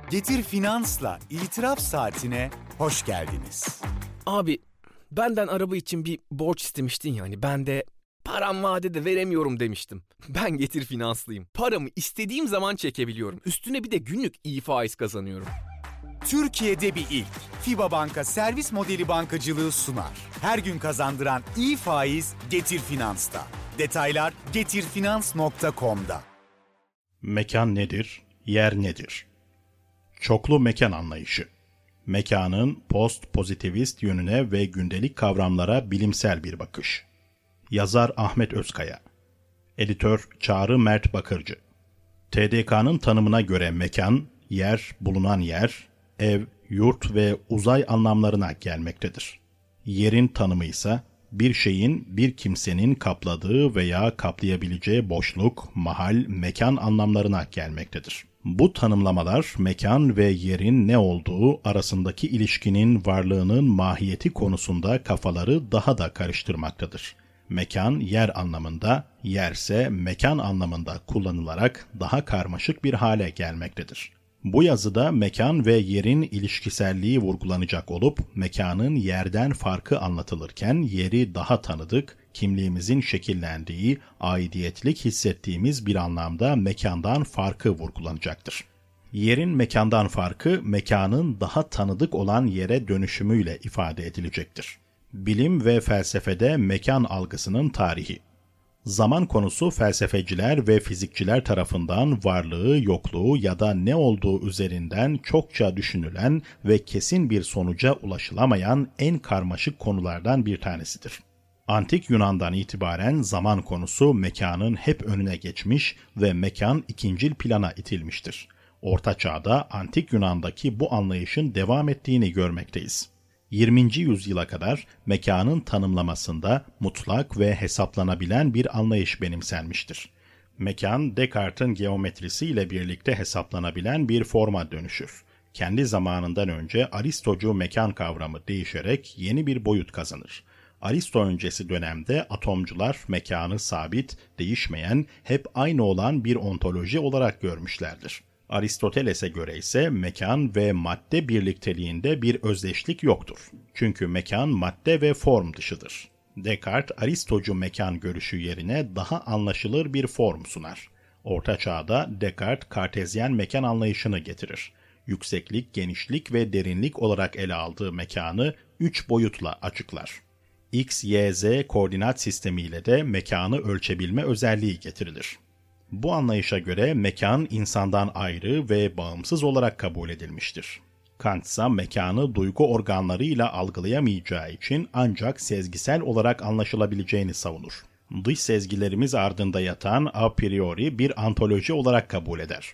Getir Finans'la İtiraf Saatine hoş geldiniz. Abi benden araba için bir borç istemiştin yani ben de param vadede veremiyorum demiştim. Ben Getir Finanslıyım. Paramı istediğim zaman çekebiliyorum. Üstüne bir de günlük iyi faiz kazanıyorum. Türkiye'de bir ilk. FİBA Banka servis modeli bankacılığı sunar. Her gün kazandıran iyi faiz Getir Finans'ta. Detaylar getirfinans.com'da. Mekan nedir? Yer nedir? Çoklu mekan anlayışı. Mekanın post-pozitivist yönüne ve gündelik kavramlara bilimsel bir bakış. Yazar Ahmet Özkaya. Editör Çağrı Mert Bakırcı. TDK'nın tanımına göre mekan, yer, bulunan yer, ev, yurt ve uzay anlamlarına gelmektedir. Yerin tanımı ise bir şeyin, bir kimsenin kapladığı veya kaplayabileceği boşluk, mahal, mekan anlamlarına gelmektedir. Bu tanımlamalar mekan ve yerin ne olduğu arasındaki ilişkinin varlığının mahiyeti konusunda kafaları daha da karıştırmaktadır. Mekan yer anlamında, yerse mekan anlamında kullanılarak daha karmaşık bir hale gelmektedir. Bu yazıda mekan ve yerin ilişkiselliği vurgulanacak olup mekanın yerden farkı anlatılırken yeri daha tanıdık, kimliğimizin şekillendiği, aidiyetlik hissettiğimiz bir anlamda mekandan farkı vurgulanacaktır. Yerin mekandan farkı mekanın daha tanıdık olan yere dönüşümüyle ifade edilecektir. Bilim ve felsefede mekan algısının tarihi. Zaman konusu felsefeciler ve fizikçiler tarafından varlığı, yokluğu ya da ne olduğu üzerinden çokça düşünülen ve kesin bir sonuca ulaşılamayan en karmaşık konulardan bir tanesidir. Antik Yunan'dan itibaren zaman konusu mekanın hep önüne geçmiş ve mekan ikincil plana itilmiştir. Orta Çağ'da Antik Yunan'daki bu anlayışın devam ettiğini görmekteyiz. 20. yüzyıla kadar mekanın tanımlamasında mutlak ve hesaplanabilen bir anlayış benimsenmiştir. Mekan, Descartes'in geometrisiyle birlikte hesaplanabilen bir forma dönüşür. Kendi zamanından önce Aristocu mekan kavramı değişerek yeni bir boyut kazanır. Aristo öncesi dönemde atomcular mekanı sabit, değişmeyen, hep aynı olan bir ontoloji olarak görmüşlerdir. Aristoteles'e göre ise mekan ve madde birlikteliğinde bir özdeşlik yoktur. Çünkü mekan madde ve form dışıdır. Descartes, Aristocu mekan görüşü yerine daha anlaşılır bir form sunar. Orta Çağ'da Descartes, Kartezyen mekan anlayışını getirir. Yükseklik, genişlik ve derinlik olarak ele aldığı mekanı 3 boyutla açıklar. X, Y, Z koordinat sistemiyle de mekanı ölçebilme özelliği getirilir. Bu anlayışa göre mekan insandan ayrı ve bağımsız olarak kabul edilmiştir. Kant ise mekanı duygu organlarıyla algılayamayacağı için ancak sezgisel olarak anlaşılabileceğini savunur. Dış sezgilerimiz ardında yatan a priori bir ontoloji olarak kabul eder.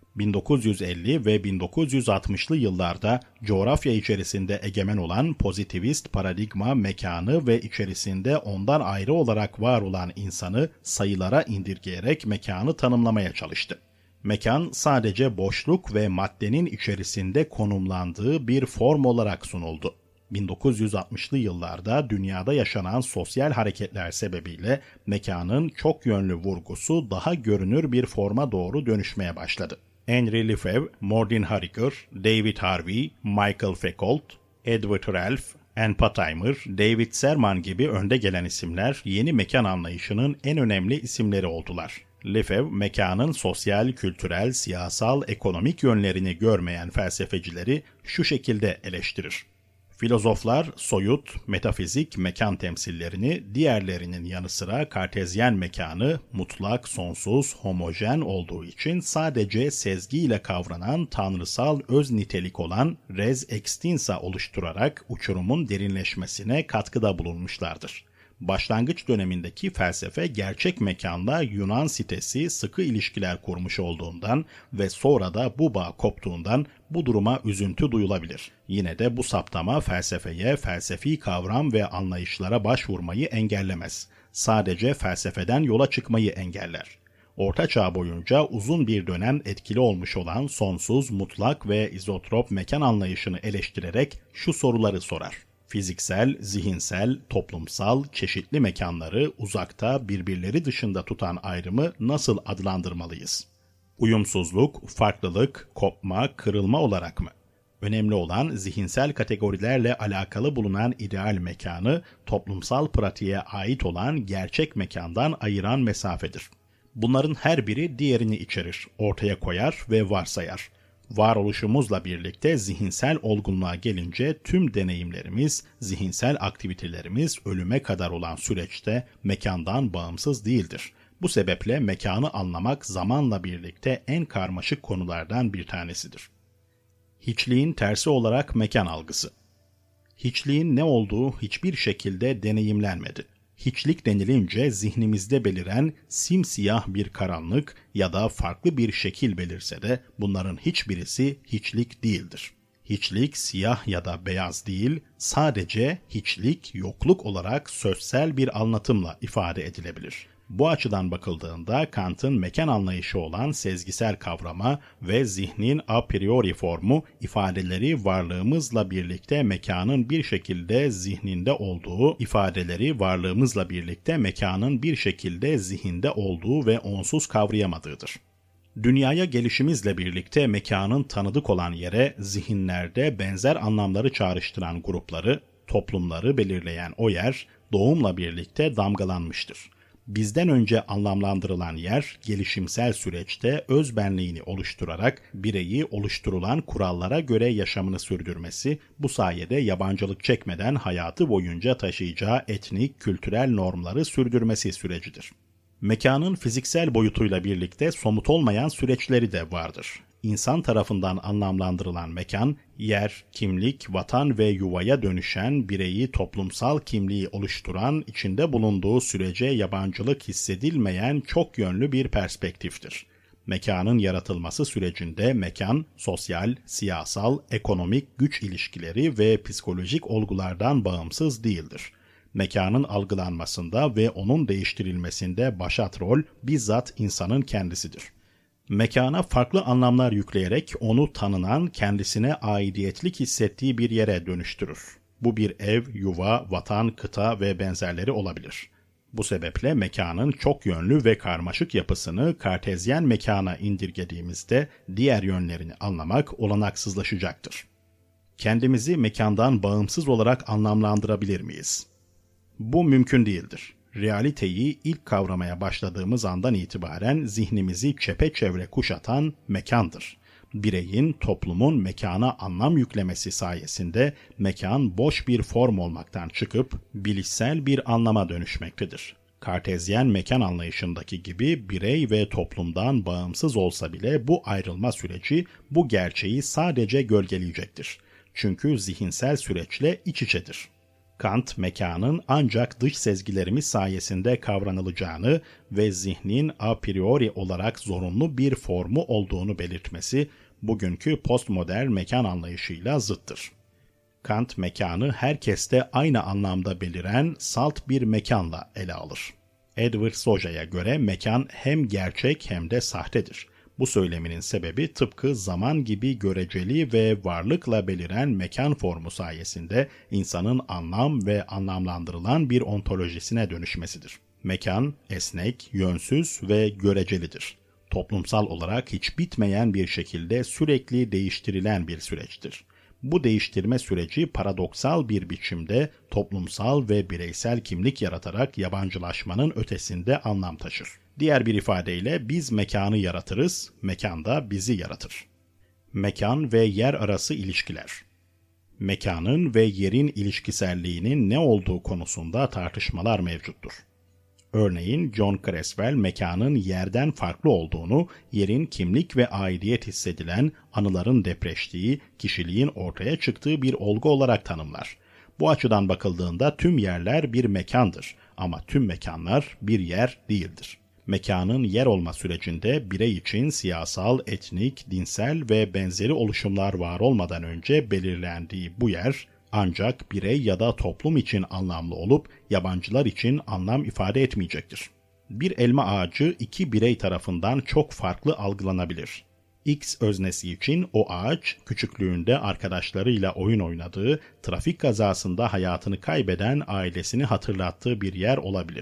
1950 ve 1960'lı yıllarda coğrafya içerisinde egemen olan pozitivist paradigma mekanı ve içerisinde ondan ayrı olarak var olan insanı sayılara indirgeyerek mekanı tanımlamaya çalıştı. Mekan sadece boşluk ve maddenin içerisinde konumlandığı bir form olarak sunuldu. 1960'lı yıllarda dünyada yaşanan sosyal hareketler sebebiyle mekanın çok yönlü vurgusu daha görünür bir forma doğru dönüşmeye başladı. Henry Lefebvre, Mordin Harker, David Harvey, Michael Foucault, Edward Ralph, Ann Pottimer, David Serman gibi önde gelen isimler yeni mekan anlayışının en önemli isimleri oldular. Lefebvre, mekanın sosyal, kültürel, siyasal, ekonomik yönlerini görmeyen felsefecileri şu şekilde eleştirir. Filozoflar soyut, metafizik mekan temsillerini diğerlerinin yanı sıra kartezyen mekanı mutlak, sonsuz, homojen olduğu için sadece sezgiyle kavranan tanrısal öz nitelik olan res extensa oluşturarak uçurumun derinleşmesine katkıda bulunmuşlardır. Başlangıç dönemindeki felsefe gerçek mekanla Yunan sitesi sıkı ilişkiler kurmuş olduğundan ve sonra da bu bağ koptuğundan bu duruma üzüntü duyulabilir. Yine de bu saptama felsefeye, felsefi kavram ve anlayışlara başvurmayı engellemez. Sadece felsefeden yola çıkmayı engeller. Orta Çağ boyunca uzun bir dönem etkili olmuş olan sonsuz, mutlak ve izotrop mekan anlayışını eleştirerek şu soruları sorar. Fiziksel, zihinsel, toplumsal, çeşitli mekanları uzakta birbirleri dışında tutan ayrımı nasıl adlandırmalıyız? Uyumsuzluk, farklılık, kopma, kırılma olarak mı? Önemli olan zihinsel kategorilerle alakalı bulunan ideal mekanı toplumsal pratiğe ait olan gerçek mekandan ayıran mesafedir. Bunların her biri diğerini içerir, ortaya koyar ve varsayar. Varoluşumuzla birlikte zihinsel olgunluğa gelince tüm deneyimlerimiz, zihinsel aktivitelerimiz ölüme kadar olan süreçte mekandan bağımsız değildir. Bu sebeple mekanı anlamak zamanla birlikte en karmaşık konulardan bir tanesidir. Hiçliğin tersi olarak mekan algısı. Hiçliğin ne olduğu hiçbir şekilde deneyimlenmedi. Hiçlik denilince zihnimizde beliren simsiyah bir karanlık ya da farklı bir şekil belirse de bunların hiçbirisi hiçlik değildir. Hiçlik siyah ya da beyaz değil, sadece hiçlik yokluk olarak sözsel bir anlatımla ifade edilebilir. Bu açıdan bakıldığında Kant'ın mekan anlayışı olan sezgisel kavrama ve zihnin a priori formu ifadeleri varlığımızla birlikte mekanın bir şekilde zihninde olduğu, zihinde olduğu ve onsuz kavrayamadığıdır. Dünyaya gelişimizle birlikte mekanın tanıdık olan yere zihinlerde benzer anlamları çağrıştıran grupları, toplumları belirleyen o yer doğumla birlikte damgalanmıştır. Bizden önce anlamlandırılan yer, gelişimsel süreçte özbenliğini oluşturarak bireyi oluşturulan kurallara göre yaşamını sürdürmesi, bu sayede yabancılık çekmeden hayatı boyunca taşıyacağı etnik, kültürel normları sürdürmesi sürecidir. Mekanın fiziksel boyutuyla birlikte somut olmayan süreçleri de vardır. İnsan tarafından anlamlandırılan mekan, yer, kimlik, vatan ve yuvaya dönüşen bireyi toplumsal kimliği oluşturan, içinde bulunduğu sürece yabancılık hissedilmeyen çok yönlü bir perspektiftir. Mekanın yaratılması sürecinde mekan, sosyal, siyasal, ekonomik güç ilişkileri ve psikolojik olgulardan bağımsız değildir. Mekanın algılanmasında ve onun değiştirilmesinde başat rol bizzat insanın kendisidir. Mekana farklı anlamlar yükleyerek onu tanınan, kendisine aidiyetlik hissettiği bir yere dönüştürür. Bu bir ev, yuva, vatan, kıta ve benzerleri olabilir. Bu sebeple mekanın çok yönlü ve karmaşık yapısını kartezyen mekana indirgediğimizde diğer yönlerini anlamak olanaksızlaşacaktır. Kendimizi mekandan bağımsız olarak anlamlandırabilir miyiz? Bu mümkün değildir. Realiteyi ilk kavramaya başladığımız andan itibaren zihnimizi çepeçevre kuşatan mekandır. Bireyin, toplumun mekana anlam yüklemesi sayesinde mekan boş bir form olmaktan çıkıp bilişsel bir anlama dönüşmektedir. Kartezyen mekan anlayışındaki gibi birey ve toplumdan bağımsız olsa bile bu ayrılma süreci bu gerçeği sadece gölgeleyecektir. Çünkü zihinsel süreçle iç içedir. Kant, mekanın ancak dış sezgilerimiz sayesinde kavranılacağını ve zihnin a priori olarak zorunlu bir formu olduğunu belirtmesi, bugünkü postmodern mekan anlayışıyla zıttır. Kant, mekanı herkeste aynı anlamda beliren salt bir mekanla ele alır. Edward Soja'ya göre mekan hem gerçek hem de sahtedir. Bu söyleminin sebebi tıpkı zaman gibi göreceli ve varlıkla beliren mekan formu sayesinde insanın anlam ve anlamlandırılan bir ontolojisine dönüşmesidir. Mekan, esnek, yönsüz ve görecelidir. Toplumsal olarak hiç bitmeyen bir şekilde sürekli değiştirilen bir süreçtir. Bu değiştirme süreci paradoksal bir biçimde toplumsal ve bireysel kimlik yaratarak yabancılaşmanın ötesinde anlam taşır. Diğer bir ifadeyle biz mekanı yaratırız, mekan da bizi yaratır. Mekan ve yer arası ilişkiler. Mekanın ve yerin ilişkiselliğinin ne olduğu konusunda tartışmalar mevcuttur. Örneğin John Creswell mekanın yerden farklı olduğunu, yerin kimlik ve aidiyet hissedilen, anıların depreştiği, kişiliğin ortaya çıktığı bir olgu olarak tanımlar. Bu açıdan bakıldığında tüm yerler bir mekandır ama tüm mekanlar bir yer değildir. Mekanın yer olma sürecinde birey için siyasal, etnik, dinsel ve benzeri oluşumlar var olmadan önce belirlendiği bu yer, ancak birey ya da toplum için anlamlı olup yabancılar için anlam ifade etmeyecektir. Bir elma ağacı iki birey tarafından çok farklı algılanabilir. X öznesi için o ağaç, küçüklüğünde arkadaşlarıyla oyun oynadığı, trafik kazasında hayatını kaybeden ailesini hatırlattığı bir yer olabilir.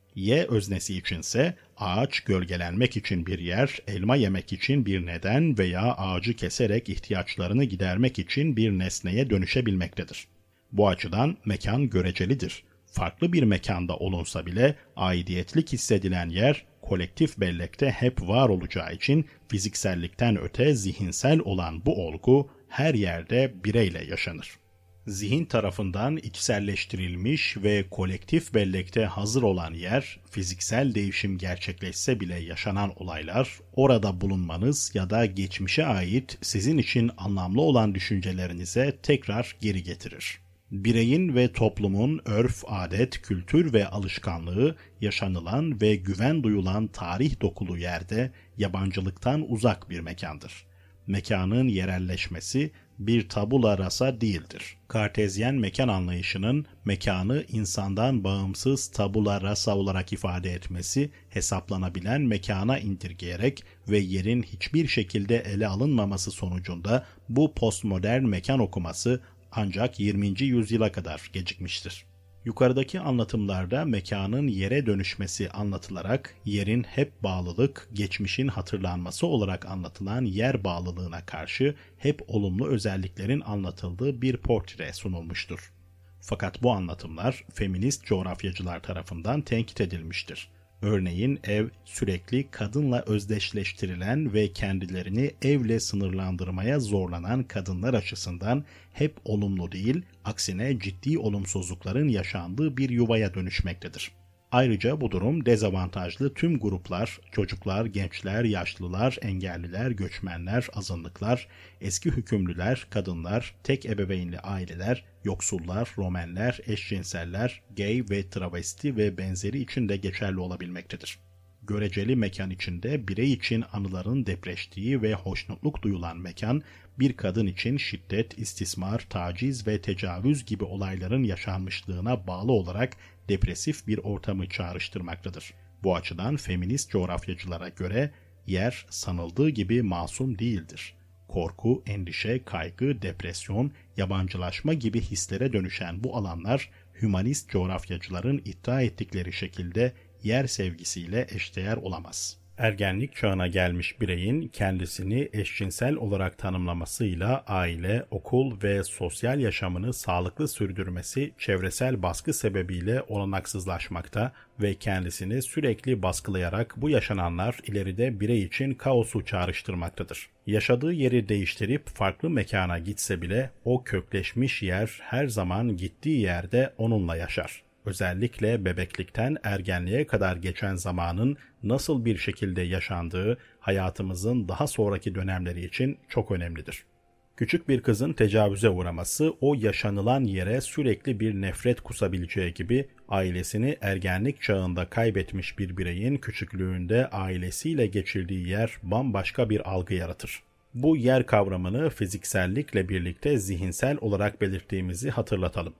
Y öznesi içinse ağaç gölgelenmek için bir yer, elma yemek için bir neden veya ağacı keserek ihtiyaçlarını gidermek için bir nesneye dönüşebilmektedir. Bu açıdan mekan görecelidir. Farklı bir mekanda olunsa bile aidiyetlik hissedilen yer kolektif bellekte hep var olacağı için fiziksellikten öte zihinsel olan bu olgu her yerde bireyle yaşanır. Zihin tarafından içselleştirilmiş ve kolektif bellekte hazır olan yer, fiziksel değişim gerçekleşse bile yaşanan olaylar, orada bulunmanız ya da geçmişe ait sizin için anlamlı olan düşüncelerinize tekrar geri getirir. Bireyin ve toplumun örf, adet, kültür ve alışkanlığı yaşanılan ve güven duyulan tarih dokulu yerde yabancılıktan uzak bir mekandır. Mekanın yerelleşmesi bir tabula rasa değildir. Kartezyen mekan anlayışının mekanı insandan bağımsız tabula rasa olarak ifade etmesi, hesaplanabilen mekana indirgeyerek ve yerin hiçbir şekilde ele alınmaması sonucunda bu postmodern mekan okuması ancak 20. yüzyıla kadar gecikmiştir. Yukarıdaki anlatımlarda mekanın yere dönüşmesi anlatılarak yerin hep bağlılık, geçmişin hatırlanması olarak anlatılan yer bağlılığına karşı hep olumlu özelliklerin anlatıldığı bir portre sunulmuştur. Fakat bu anlatımlar feminist coğrafyacılar tarafından tenkit edilmiştir. Örneğin ev sürekli kadınla özdeşleştirilen ve kendilerini evle sınırlandırmaya zorlanan kadınlar açısından hep olumlu değil, aksine ciddi olumsuzlukların yaşandığı bir yuvaya dönüşmektedir. Ayrıca bu durum dezavantajlı tüm gruplar, çocuklar, gençler, yaşlılar, engelliler, göçmenler, azınlıklar, eski hükümlüler, kadınlar, tek ebeveynli aileler, yoksullar, Romenler, eşcinseller, gay ve travesti ve benzeri için de geçerli olabilmektedir. Göreceli mekan içinde birey için anıların depreştiği ve hoşnutluk duyulan mekan, bir kadın için şiddet, istismar, taciz ve tecavüz gibi olayların yaşanmışlığına bağlı olarak depresif bir ortamı çağrıştırmaktadır. Bu açıdan feminist coğrafyacılara göre yer sanıldığı gibi masum değildir. Korku, endişe, kaygı, depresyon, yabancılaşma gibi hislere dönüşen bu alanlar, hümanist coğrafyacıların iddia ettikleri şekilde yer sevgisiyle eşdeğer olamaz. Ergenlik çağına gelmiş bireyin kendisini eşcinsel olarak tanımlamasıyla aile, okul ve sosyal yaşamını sağlıklı sürdürmesi çevresel baskı sebebiyle olanaksızlaşmakta ve kendisini sürekli baskılayarak bu yaşananlar ileride birey için kaosu çağrıştırmaktadır. Yaşadığı yeri değiştirip farklı mekana gitse bile o kökleşmiş yer her zaman gittiği yerde onunla yaşar. Özellikle bebeklikten ergenliğe kadar geçen zamanın nasıl bir şekilde yaşandığı hayatımızın daha sonraki dönemleri için çok önemlidir. Küçük bir kızın tecavüze uğraması o yaşanılan yere sürekli bir nefret kusabileceği gibi ailesini ergenlik çağında kaybetmiş bir bireyin küçüklüğünde ailesiyle geçirdiği yer bambaşka bir algı yaratır. Bu yer kavramını fiziksellikle birlikte zihinsel olarak belirttiğimizi hatırlatalım.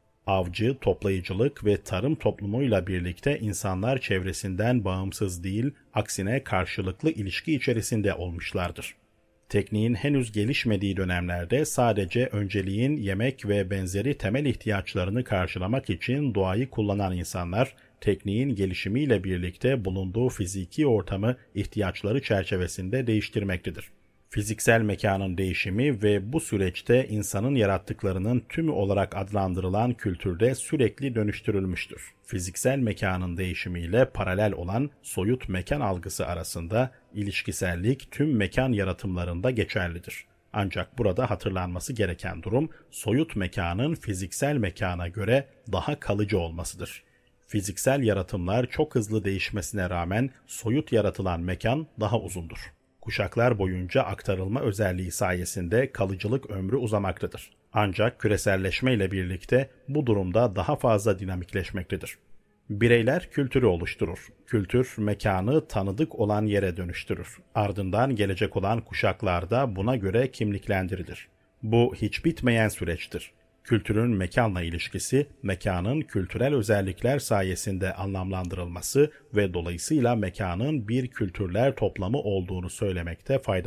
Avcı, toplayıcılık ve tarım toplumuyla birlikte insanlar çevresinden bağımsız değil, aksine karşılıklı ilişki içerisinde olmuşlardır. Tekniğin henüz gelişmediği dönemlerde sadece önceliğin yemek ve benzeri temel ihtiyaçlarını karşılamak için doğayı kullanan insanlar, tekniğin gelişimiyle birlikte bulunduğu fiziki ortamı ihtiyaçları çerçevesinde değiştirmektedir. Fiziksel mekanın değişimi ve bu süreçte insanın yarattıklarının tümü olarak adlandırılan kültürde sürekli dönüştürülmüştür. Fiziksel mekanın değişimiyle paralel olan soyut mekan algısı arasında ilişkisellik tüm mekan yaratımlarında geçerlidir. Ancak burada hatırlanması gereken durum soyut mekanın fiziksel mekana göre daha kalıcı olmasıdır. Fiziksel yaratımlar çok hızlı değişmesine rağmen soyut yaratılan mekan daha uzundur. Kuşaklar boyunca aktarılma özelliği sayesinde kalıcılık ömrü uzamaktadır. Ancak küreselleşme ile birlikte bu durumda daha fazla dinamikleşmektedir. Bireyler kültürü oluşturur. Kültür, mekanı tanıdık olan yere dönüştürür. Ardından gelecek olan kuşaklar da buna göre kimliklendirilir. Bu hiç bitmeyen süreçtir. Kültürün mekanla ilişkisi, mekanın kültürel özellikler sayesinde anlamlandırılması ve dolayısıyla mekanın bir kültürler toplamı olduğunu söylemekte fayda var.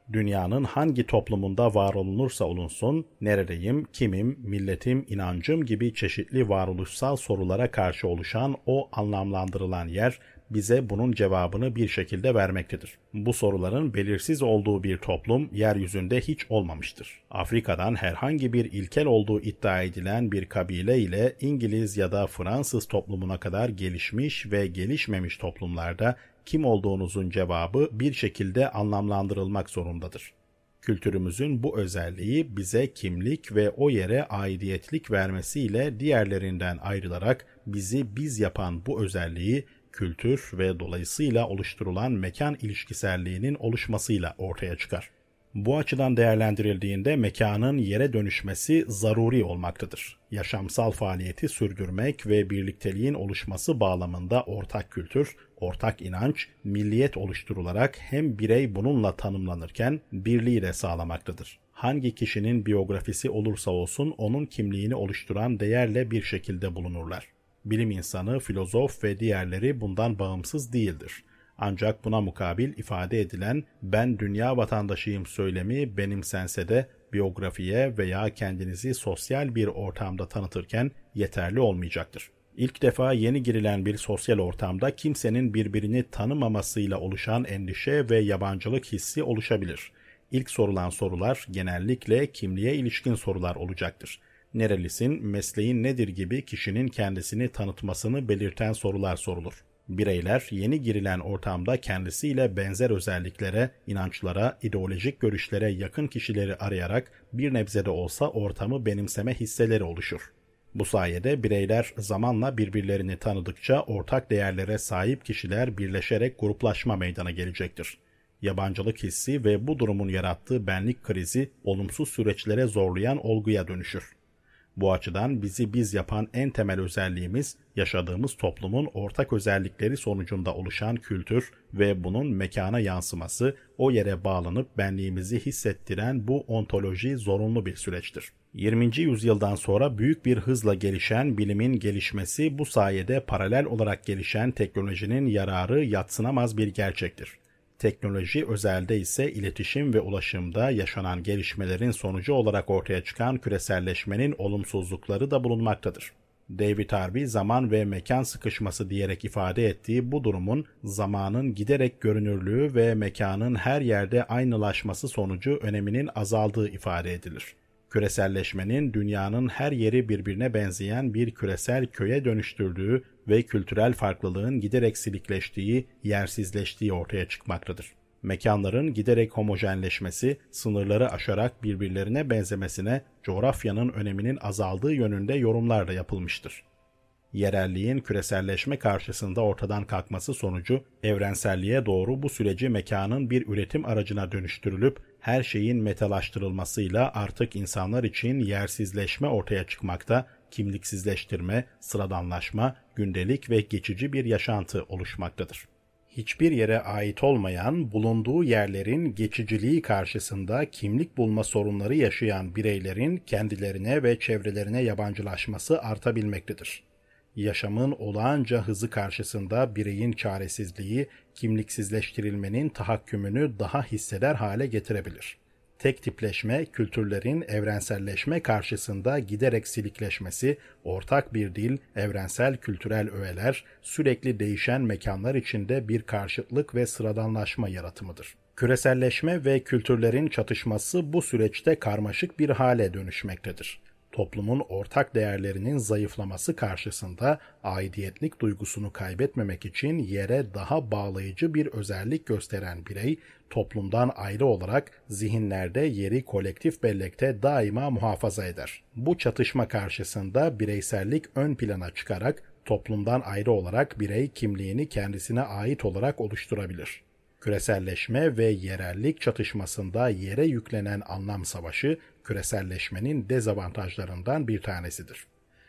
Dünyanın hangi toplumunda var olunursa olunsun, nereliyim, kimim, milletim, inancım gibi çeşitli varoluşsal sorulara karşı oluşan o anlamlandırılan yer, bize bunun cevabını bir şekilde vermektedir. Bu soruların belirsiz olduğu bir toplum yeryüzünde hiç olmamıştır. Afrika'dan herhangi bir ilkel olduğu iddia edilen bir kabile ile İngiliz ya da Fransız toplumuna kadar gelişmiş ve gelişmemiş toplumlarda kim olduğunuzun cevabı bir şekilde anlamlandırılmak zorundadır. Kültürümüzün bu özelliği bize kimlik ve o yere aidiyetlik vermesiyle diğerlerinden ayrılarak bizi biz yapan bu özelliği kültür ve dolayısıyla oluşturulan mekan ilişkiselliğinin oluşmasıyla ortaya çıkar. Bu açıdan değerlendirildiğinde mekanın yere dönüşmesi zaruri olmaktadır. Yaşamsal faaliyeti sürdürmek ve birlikteliğin oluşması bağlamında ortak kültür, ortak inanç, milliyet oluşturularak hem birey bununla tanımlanırken birliği de sağlamaktadır. Hangi kişinin biyografisi olursa olsun onun kimliğini oluşturan değerle bir şekilde bulunurlar. Bilim insanı, filozof ve diğerleri bundan bağımsız değildir. Ancak buna mukabil ifade edilen ben dünya vatandaşıyım söylemi benimsense de biyografiye veya kendinizi sosyal bir ortamda tanıtırken yeterli olmayacaktır. İlk defa yeni girilen bir sosyal ortamda kimsenin birbirini tanımamasıyla oluşan endişe ve yabancılık hissi oluşabilir. İlk sorulan sorular genellikle kimliğe ilişkin sorular olacaktır. Nerelisin, mesleğin nedir gibi kişinin kendisini tanıtmasını belirten sorular sorulur. Bireyler yeni girilen ortamda kendisiyle benzer özelliklere, inançlara, ideolojik görüşlere yakın kişileri arayarak bir nebze de olsa ortamı benimseme hisseleri oluşur. Bu sayede bireyler zamanla birbirlerini tanıdıkça ortak değerlere sahip kişiler birleşerek gruplaşma meydana gelecektir. Yabancılık hissi ve bu durumun yarattığı benlik krizi olumsuz süreçlere zorlayan olguya dönüşür. Bu açıdan bizi biz yapan en temel özelliğimiz, yaşadığımız toplumun ortak özellikleri sonucunda oluşan kültür ve bunun mekana yansıması, o yere bağlanıp benliğimizi hissettiren bu ontoloji zorunlu bir süreçtir. 20. yüzyıldan sonra büyük bir hızla gelişen bilimin gelişmesi, bu sayede paralel olarak gelişen teknolojinin yararı yadsınamaz bir gerçektir. Teknoloji özelde ise iletişim ve ulaşımda yaşanan gelişmelerin sonucu olarak ortaya çıkan küreselleşmenin olumsuzlukları da bulunmaktadır. David Harvey zaman ve mekan sıkışması diyerek ifade ettiği bu durumun zamanın giderek görünürlüğü ve mekanın her yerde aynılaşması sonucu öneminin azaldığı ifade edilir. Küreselleşmenin dünyanın her yeri birbirine benzeyen bir küresel köye dönüştürdüğü ve kültürel farklılığın giderek silikleştiği, yersizleştiği ortaya çıkmaktadır. Mekanların giderek homojenleşmesi, sınırları aşarak birbirlerine benzemesine coğrafyanın öneminin azaldığı yönünde yorumlar da yapılmıştır. Yerelliğin küreselleşme karşısında ortadan kalkması sonucu evrenselliğe doğru bu süreci mekanın bir üretim aracına dönüştürülüp her şeyin metalaştırılmasıyla artık insanlar için yersizleşme ortaya çıkmakta, kimliksizleştirme, sıradanlaşma, gündelik ve geçici bir yaşantı oluşmaktadır. Hiçbir yere ait olmayan, bulunduğu yerlerin geçiciliği karşısında kimlik bulma sorunları yaşayan bireylerin kendilerine ve çevrelerine yabancılaşması artabilmektedir. Yaşamın olağanca hızı karşısında bireyin çaresizliği, kimliksizleştirilmenin tahakkümünü daha hisseder hale getirebilir. Tek tipleşme, kültürlerin evrenselleşme karşısında giderek silikleşmesi, ortak bir dil, evrensel kültürel öğeler, sürekli değişen mekanlar içinde bir karşıtlık ve sıradanlaşma yaratımıdır. Küreselleşme ve kültürlerin çatışması bu süreçte karmaşık bir hale dönüşmektedir. Toplumun ortak değerlerinin zayıflaması karşısında aidiyetlik duygusunu kaybetmemek için yere daha bağlayıcı bir özellik gösteren birey, toplumdan ayrı olarak zihinlerde yeri kolektif bellekte daima muhafaza eder. Bu çatışma karşısında bireysellik ön plana çıkarak toplumdan ayrı olarak birey kimliğini kendisine ait olarak oluşturabilir. Küreselleşme ve yerellik çatışmasında yere yüklenen anlam savaşı, küreselleşmenin dezavantajlarından bir tanesidir.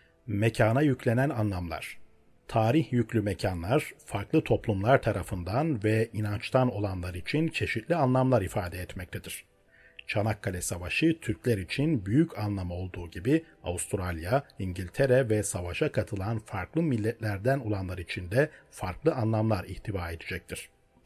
Mekana yüklenen anlamlar. Tarih yüklü mekanlar, farklı toplumlar tarafından ve inançtan olanlar için çeşitli anlamlar ifade etmektedir. Çanakkale Savaşı Türkler için büyük anlam olduğu gibi Avustralya, İngiltere ve savaşa katılan farklı milletlerden olanlar için de farklı anlamlar ihtiva edecektir.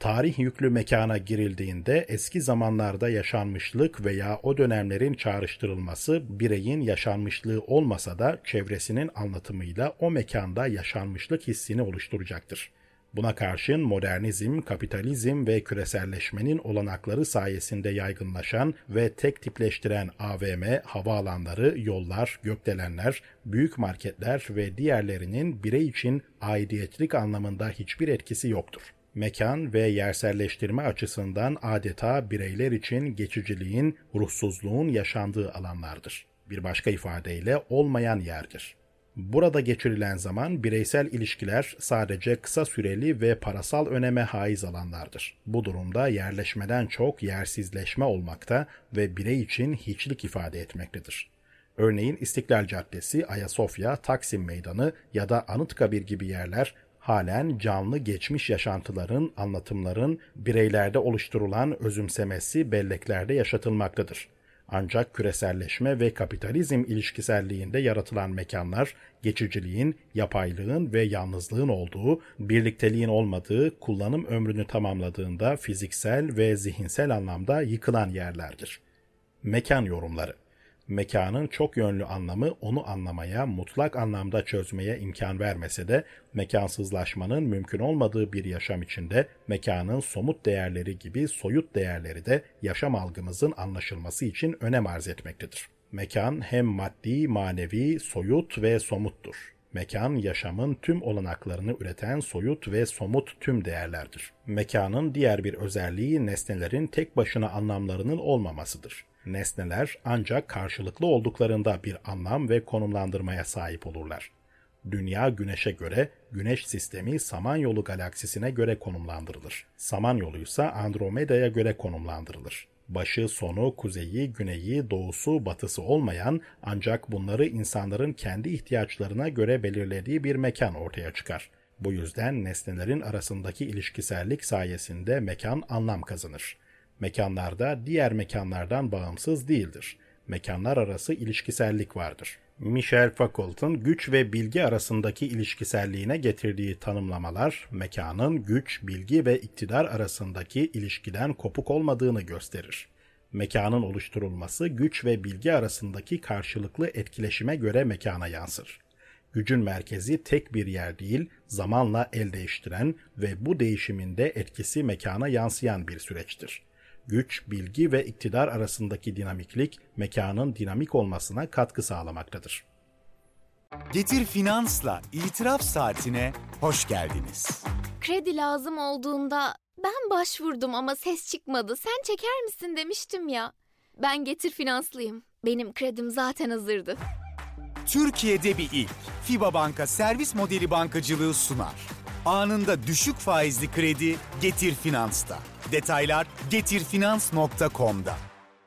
Tarih yüklü mekana girildiğinde eski zamanlarda yaşanmışlık veya o dönemlerin çağrıştırılması bireyin yaşanmışlığı olmasa da çevresinin anlatımıyla o mekanda yaşanmışlık hissini oluşturacaktır. Buna karşın modernizm, kapitalizm ve küreselleşmenin olanakları sayesinde yaygınlaşan ve tek tipleştiren AVM, havaalanları, yollar, gökdelenler, büyük marketler ve diğerlerinin birey için aidiyetlik anlamında hiçbir etkisi yoktur. Mekan ve yerselleştirme açısından adeta bireyler için geçiciliğin, ruhsuzluğun yaşandığı alanlardır. Bir başka ifadeyle olmayan yerdir. Burada geçirilen zaman bireysel ilişkiler sadece kısa süreli ve parasal öneme haiz alanlardır. Bu durumda yerleşmeden çok yersizleşme olmakta ve birey için hiçlik ifade etmektedir. Örneğin İstiklal Caddesi, Ayasofya, Taksim Meydanı ya da Anıtkabir gibi yerler halen canlı geçmiş yaşantıların, anlatımların bireylerde oluşturulan özümsemesi belleklerde yaşatılmaktadır. Ancak küreselleşme ve kapitalizm ilişkiselliğinde yaratılan mekanlar, geçiciliğin, yapaylığın ve yalnızlığın olduğu, birlikteliğin olmadığı, kullanım ömrünü tamamladığında fiziksel ve zihinsel anlamda yıkılan yerlerdir. Mekan yorumları. Mekanın çok yönlü anlamı onu anlamaya, mutlak anlamda çözmeye imkan vermese de mekansızlaşmanın mümkün olmadığı bir yaşam içinde mekanın somut değerleri gibi soyut değerleri de yaşam algımızın anlaşılması için önem arz etmektedir. Mekan hem maddi, manevi, soyut ve somuttur. Mekan, yaşamın tüm olanaklarını üreten soyut ve somut tüm değerlerdir. Mekanın diğer bir özelliği nesnelerin tek başına anlamlarının olmamasıdır. Nesneler ancak karşılıklı olduklarında bir anlam ve konumlandırmaya sahip olurlar. Dünya Güneş'e göre, Güneş sistemi Samanyolu galaksisine göre konumlandırılır. Samanyolu ise Andromeda'ya göre konumlandırılır. Başı, sonu, kuzeyi, güneyi, doğusu, batısı olmayan ancak bunları insanların kendi ihtiyaçlarına göre belirlediği bir mekan ortaya çıkar. Bu yüzden nesnelerin arasındaki ilişkisellik sayesinde mekan anlam kazanır. Mekanlarda diğer mekanlardan bağımsız değildir. Mekanlar arası ilişkisellik vardır. Michel Foucault'un güç ve bilgi arasındaki ilişkiselliğine getirdiği tanımlamalar, mekanın güç, bilgi ve iktidar arasındaki ilişkiden kopuk olmadığını gösterir. Mekanın oluşturulması, güç ve bilgi arasındaki karşılıklı etkileşime göre mekana yansır. Gücün merkezi tek bir yer değil, zamanla el değiştiren ve bu değişiminde etkisi mekana yansıyan bir süreçtir. Güç, bilgi ve iktidar arasındaki dinamiklik, mekanın dinamik olmasına katkı sağlamaktadır. Getir Finans'la İtiraf Saatine hoş geldiniz. Kredi lazım olduğunda ben başvurdum ama ses çıkmadı. Sen çeker misin demiştim ya. Ben Getir Finanslıyım. Benim kredim zaten hazırdı. Türkiye'de bir ilk. FIBA Banka servis modeli bankacılığı sunar. Anında düşük faizli kredi Getir Finans'ta. Detaylar getirfinans.com'da.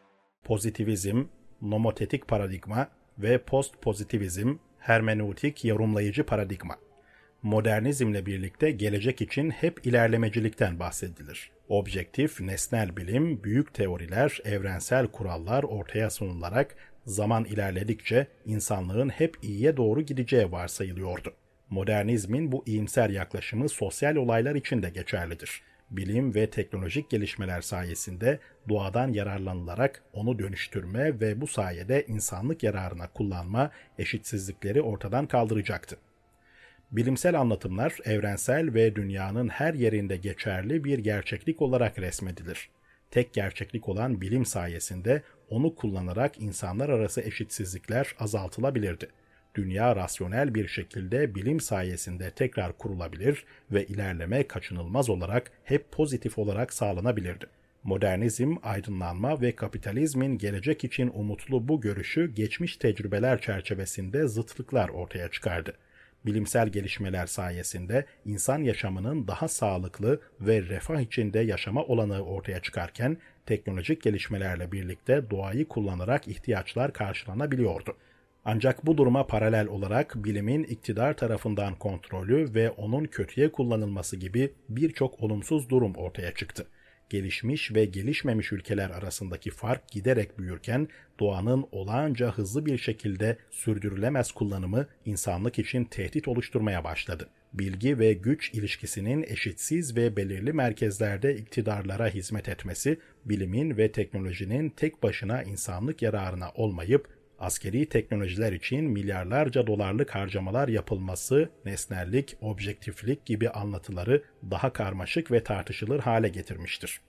Pozitivizm, nomotetik paradigma ve postpozitivizm, hermeneutik yorumlayıcı paradigma. Modernizmle birlikte gelecek için hep ilerlemecilikten bahsedilir. Objektif, nesnel bilim, büyük teoriler, evrensel kurallar ortaya sunularak zaman ilerledikçe insanlığın hep iyiye doğru gideceği varsayılıyordu. Modernizmin bu iyimser yaklaşımı sosyal olaylar için de geçerlidir. Bilim ve teknolojik gelişmeler sayesinde doğadan yararlanılarak onu dönüştürme ve bu sayede insanlık yararına kullanma eşitsizlikleri ortadan kaldıracaktı. Bilimsel anlatımlar evrensel ve dünyanın her yerinde geçerli bir gerçeklik olarak resmedilir. Tek gerçeklik olan bilim sayesinde onu kullanarak insanlar arası eşitsizlikler azaltılabilirdi. Dünya rasyonel bir şekilde bilim sayesinde tekrar kurulabilir ve ilerleme kaçınılmaz olarak hep pozitif olarak sağlanabilirdi. Modernizm, aydınlanma ve kapitalizmin gelecek için umutlu bu görüşü geçmiş tecrübeler çerçevesinde zıtlıklar ortaya çıkardı. Bilimsel gelişmeler sayesinde insan yaşamının daha sağlıklı ve refah içinde yaşama olanağı ortaya çıkarken, teknolojik gelişmelerle birlikte doğayı kullanarak ihtiyaçlar karşılanabiliyordu. Ancak bu duruma paralel olarak bilimin iktidar tarafından kontrolü ve onun kötüye kullanılması gibi birçok olumsuz durum ortaya çıktı. Gelişmiş ve gelişmemiş ülkeler arasındaki fark giderek büyürken doğanın olağanca hızlı bir şekilde sürdürülemez kullanımı insanlık için tehdit oluşturmaya başladı. bilgi ve güç ilişkisinin eşitsiz ve belirli merkezlerde iktidarlara hizmet etmesi, bilimin ve teknolojinin tek başına insanlık yararına olmayıp, askeri teknolojiler için milyarlarca dolarlık harcamalar yapılması, nesnellik, objektiflik gibi anlatıları daha karmaşık ve tartışılır hale getirmiştir.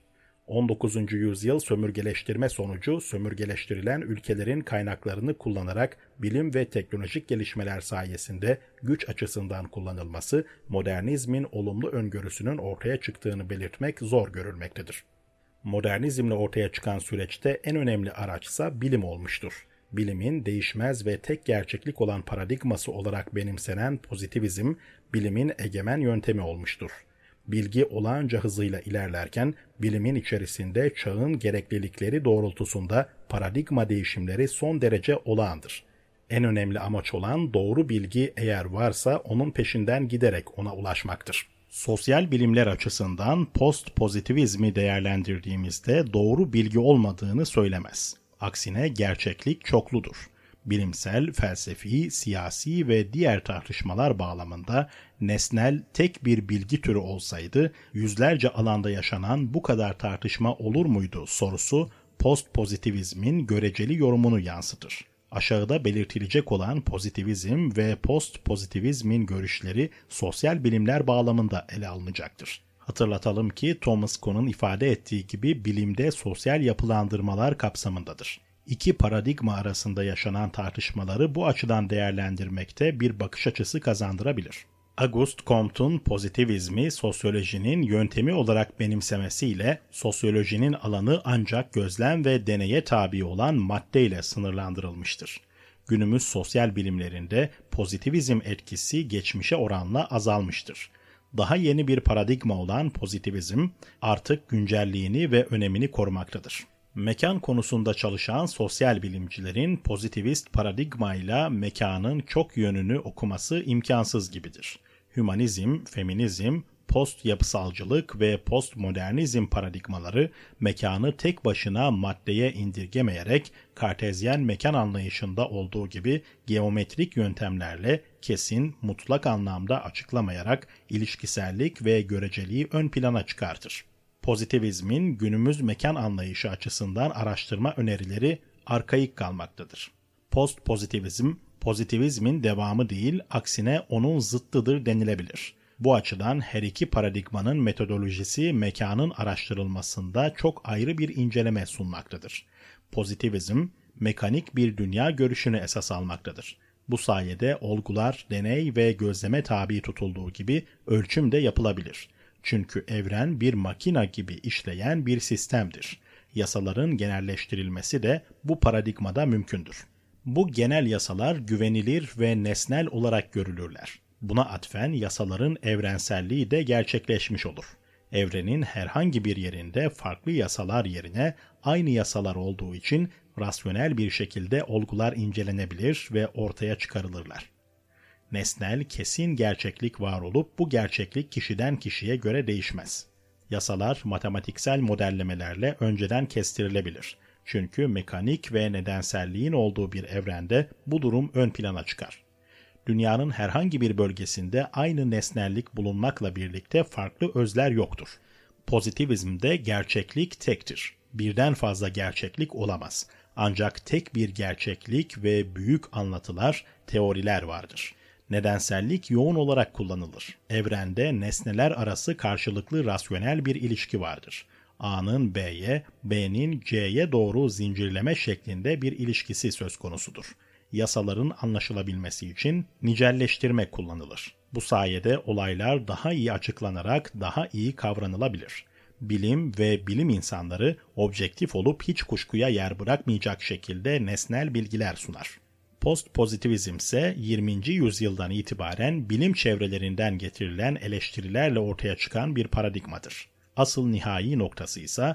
19. yüzyıl sömürgeleştirme sonucu sömürgeleştirilen ülkelerin kaynaklarını kullanarak bilim ve teknolojik gelişmeler sayesinde güç açısından kullanılması, modernizmin olumlu öngörüsünün ortaya çıktığını belirtmek zor görülmektedir. Modernizmle ortaya çıkan süreçte en önemli araçsa bilim olmuştur. Bilimin değişmez ve tek gerçeklik olan paradigması olarak benimsenen pozitivizm, bilimin egemen yöntemi olmuştur. Bilgi olağanca hızıyla ilerlerken, bilimin içerisinde çağın gereklilikleri doğrultusunda paradigma değişimleri son derece olağandır. En önemli amaç olan doğru bilgi eğer varsa onun peşinden giderek ona ulaşmaktır. Sosyal bilimler açısından post-pozitivizmi değerlendirdiğimizde doğru bilgi olmadığını söylemez. Aksine gerçeklik çokludur. Bilimsel, felsefi, siyasi ve diğer tartışmalar bağlamında nesnel tek bir bilgi türü olsaydı yüzlerce alanda yaşanan bu kadar tartışma olur muydu sorusu postpozitivizmin göreceli yorumunu yansıtır. Aşağıda belirtilecek olan pozitivizm ve postpozitivizmin görüşleri sosyal bilimler bağlamında ele alınacaktır. Hatırlatalım ki Thomas Kuhn'un ifade ettiği gibi bilimde sosyal yapılandırmalar kapsamındadır. İki paradigma arasında yaşanan tartışmaları bu açıdan değerlendirmekte bir bakış açısı kazandırabilir. Auguste Comte'un pozitivizmi sosyolojinin yöntemi olarak benimsemesiyle sosyolojinin alanı ancak gözlem ve deneye tabi olan maddeyle sınırlandırılmıştır. Günümüz sosyal bilimlerinde pozitivizm etkisi geçmişe oranla azalmıştır. Daha yeni bir paradigma olan pozitivizm artık güncelliğini ve önemini korumaktadır. Mekan konusunda çalışan sosyal bilimcilerin pozitivist paradigmayla mekanın çok yönünü okuması imkansız gibidir. Hümanizm, feminizm, post-yapısalcılık ve postmodernizm paradigmaları mekanı tek başına maddeye indirgemeyerek Kartezyen mekan anlayışında olduğu gibi geometrik yöntemlerle kesin, mutlak anlamda açıklamayarak ilişkisellik ve göreceliği ön plana çıkartır. Pozitivizmin günümüz mekan anlayışı açısından araştırma önerileri arkaik kalmaktadır. Postpozitivizm, pozitivizmin devamı değil, aksine onun zıttıdır denilebilir. Bu açıdan her iki paradigmanın metodolojisi mekanın araştırılmasında çok ayrı bir inceleme sunmaktadır. Pozitivizm, mekanik bir dünya görüşünü esas almaktadır. Bu sayede olgular, deney ve gözleme tabi tutulduğu gibi ölçüm de yapılabilir. Çünkü evren bir makina gibi işleyen bir sistemdir. Yasaların genelleştirilmesi de bu paradigmada mümkündür. Bu genel yasalar güvenilir ve nesnel olarak görülürler. Buna atfen yasaların evrenselliği de gerçekleşmiş olur. Evrenin herhangi bir yerinde farklı yasalar yerine aynı yasalar olduğu için rasyonel bir şekilde olgular incelenebilir ve ortaya çıkarılırlar. Nesnel, kesin gerçeklik var olup bu gerçeklik kişiden kişiye göre değişmez. Yasalar matematiksel modellemelerle önceden kestirilebilir. Çünkü mekanik ve nedenselliğin olduğu bir evrende bu durum ön plana çıkar. Dünyanın herhangi bir bölgesinde aynı nesnellik bulunmakla birlikte farklı özler yoktur. Pozitivizmde gerçeklik tektir. Birden fazla gerçeklik olamaz. Ancak tek bir gerçeklik ve büyük anlatılar, teoriler vardır. Nedensellik yoğun olarak kullanılır. Evrende nesneler arası karşılıklı rasyonel bir ilişki vardır. A'nın B'ye, B'nin C'ye doğru zincirleme şeklinde bir ilişkisi söz konusudur. Yasaların anlaşılabilmesi için nicelleştirme kullanılır. Bu sayede olaylar daha iyi açıklanarak daha iyi kavranılabilir. Bilim ve bilim insanları objektif olup hiç kuşkuya yer bırakmayacak şekilde nesnel bilgiler sunar. Postpozitivizm ise 20. yüzyıldan itibaren bilim çevrelerinden getirilen eleştirilerle ortaya çıkan bir paradigmadır. Asıl nihai noktası ise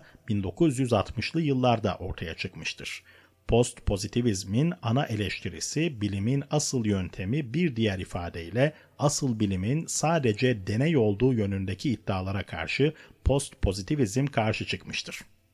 1960'lı yıllarda ortaya çıkmıştır. Postpozitivizmin ana eleştirisi bilimin asıl yöntemi, bir diğer ifadeyle asıl bilimin sadece deney olduğu yönündeki iddialara karşı postpozitivizm karşı çıkmıştır.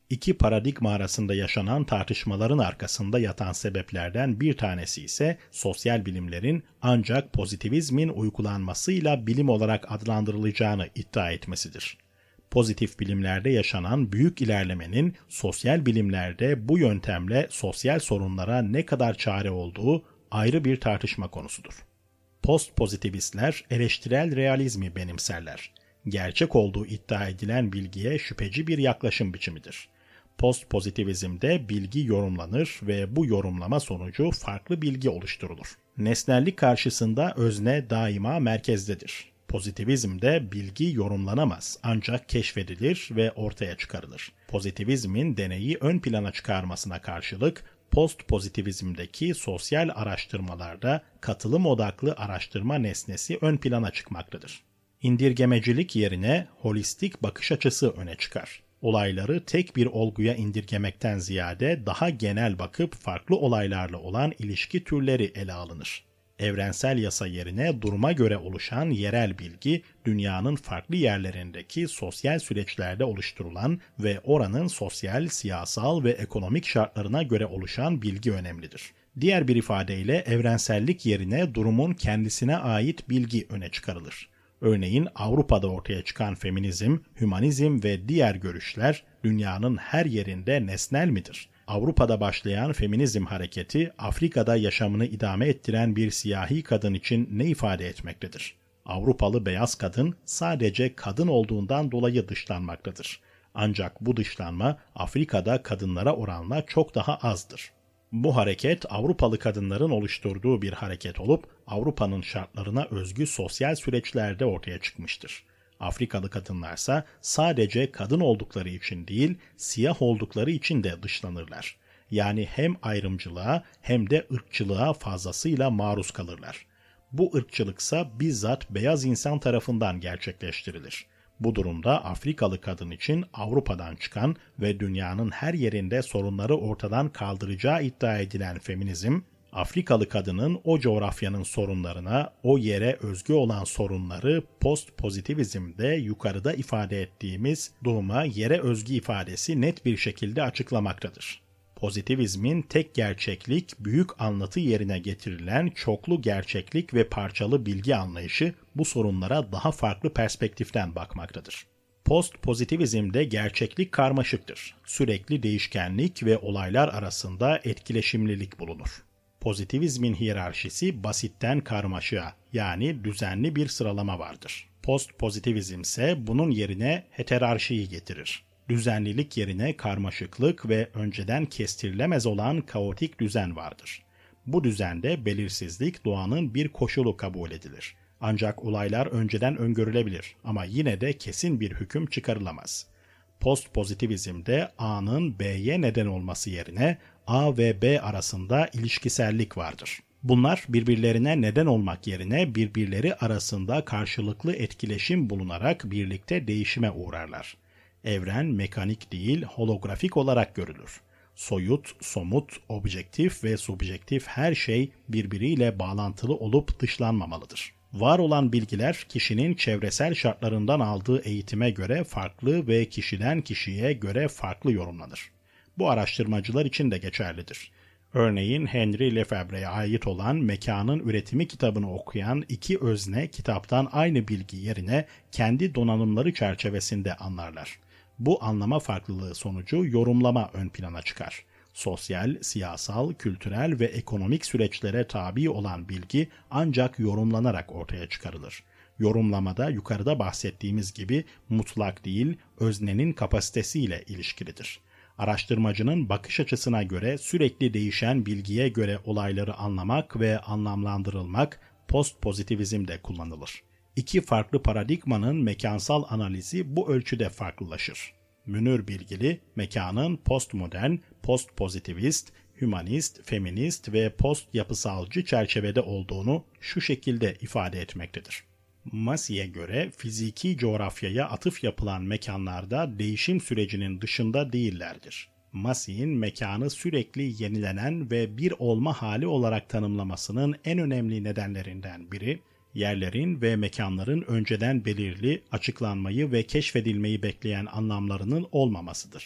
İki paradigma arasında yaşanan tartışmaların arkasında yatan sebeplerden bir tanesi ise sosyal bilimlerin ancak pozitivizmin uygulanmasıyla bilim olarak adlandırılacağını iddia etmesidir. Pozitif bilimlerde yaşanan büyük ilerlemenin sosyal bilimlerde bu yöntemle sosyal sorunlara ne kadar çare olduğu ayrı bir tartışma konusudur. Postpozitivistler eleştirel realizmi benimserler. Gerçek olduğu iddia edilen bilgiye şüpheci bir yaklaşım biçimidir. Postpozitivizmde bilgi yorumlanır ve bu yorumlama sonucu farklı bilgi oluşturulur. Nesnellik karşısında özne daima merkezdedir. Pozitivizmde bilgi yorumlanamaz ancak keşfedilir ve ortaya çıkarılır. Pozitivizmin deneyi ön plana çıkarmasına karşılık postpozitivizmdeki sosyal araştırmalarda katılım odaklı araştırma nesnesi ön plana çıkmaktadır. İndirgemecilik yerine holistik bakış açısı öne çıkar. Olayları tek bir olguya indirgemekten ziyade daha genel bakıp farklı olaylarla olan ilişki türleri ele alınır. Evrensel yasa yerine duruma göre oluşan yerel bilgi, dünyanın farklı yerlerindeki sosyal süreçlerde oluşturulan ve oranın sosyal, siyasal ve ekonomik şartlarına göre oluşan bilgi önemlidir. Diğer bir ifadeyle evrensellik yerine durumun kendisine ait bilgi öne çıkarılır. Örneğin Avrupa'da ortaya çıkan feminizm, hümanizm ve diğer görüşler dünyanın her yerinde nesnel midir? Avrupa'da başlayan feminizm hareketi, Afrika'da yaşamını idame ettiren bir siyahi kadın için ne ifade etmektedir? Avrupalı beyaz kadın sadece kadın olduğundan dolayı dışlanmaktadır. Ancak bu dışlanma Afrika'da kadınlara oranla çok daha azdır. Bu hareket Avrupalı kadınların oluşturduğu bir hareket olup Avrupa'nın şartlarına özgü sosyal süreçlerde ortaya çıkmıştır. Afrikalı kadınlarsa sadece kadın oldukları için değil, siyah oldukları için de dışlanırlar. Yani hem ayrımcılığa hem de ırkçılığa fazlasıyla maruz kalırlar. Bu ırkçılıksa bizzat beyaz insan tarafından gerçekleştirilir. Bu durumda Afrikalı kadın için Avrupa'dan çıkan ve dünyanın her yerinde sorunları ortadan kaldıracağı iddia edilen feminizm, Afrikalı kadının o coğrafyanın sorunlarına, o yere özgü olan sorunları postpozitivizmde yukarıda ifade ettiğimiz duruma yere özgü ifadesi net bir şekilde açıklamaktadır. Pozitivizmin tek gerçeklik, büyük anlatı yerine getirilen çoklu gerçeklik ve parçalı bilgi anlayışı bu sorunlara daha farklı perspektiften bakmaktadır. Postpozitivizmde gerçeklik karmaşıktır. Sürekli değişkenlik ve olaylar arasında etkileşimlilik bulunur. Pozitivizmin hiyerarşisi basitten karmaşığa, yani düzenli bir sıralama vardır. Postpozitivizm ise bunun yerine heterarşiyi getirir. Düzenlilik yerine karmaşıklık ve önceden kestirilemez olan kaotik düzen vardır. Bu düzende belirsizlik doğanın bir koşulu kabul edilir. Ancak olaylar önceden öngörülebilir ama yine de kesin bir hüküm çıkarılamaz. Postpozitivizmde A'nın B'ye neden olması yerine A ve B arasında ilişkisellik vardır. Bunlar birbirlerine neden olmak yerine birbirleri arasında karşılıklı etkileşim bulunarak birlikte değişime uğrarlar. Evren mekanik değil, holografik olarak görülür. Soyut, somut, objektif ve subjektif her şey birbiriyle bağlantılı olup dışlanmamalıdır. Var olan bilgiler kişinin çevresel şartlarından aldığı eğitime göre farklı ve kişiden kişiye göre farklı yorumlanır. Bu araştırmacılar için de geçerlidir. Örneğin Henri Lefebvre'ye ait olan Mekanın Üretimi kitabını okuyan iki özne kitaptan aynı bilgi yerine kendi donanımları çerçevesinde anlarlar. Bu anlama farklılığı sonucu yorumlama ön plana çıkar. Sosyal, siyasal, kültürel ve ekonomik süreçlere tabi olan bilgi ancak yorumlanarak ortaya çıkarılır. Yorumlamada yukarıda bahsettiğimiz gibi mutlak değil, öznenin kapasitesiyle ilişkilidir. Araştırmacının bakış açısına göre sürekli değişen bilgiye göre olayları anlamak ve anlamlandırılmak postpozitivizmde kullanılır. İki farklı paradigmanın mekansal analizi bu ölçüde farklılaşır. Münir Bilgili, mekanın postmodern, postpozitivist, hümanist, feminist ve post-yapısalcı çerçevede olduğunu şu şekilde ifade etmektedir. Massey'e göre fiziki coğrafyaya atıf yapılan mekanlarda değişim sürecinin dışında değillerdir. Massey'in mekanı sürekli yenilenen ve bir olma hali olarak tanımlamasının en önemli nedenlerinden biri, yerlerin ve mekanların önceden belirli, açıklanmayı ve keşfedilmeyi bekleyen anlamlarının olmamasıdır.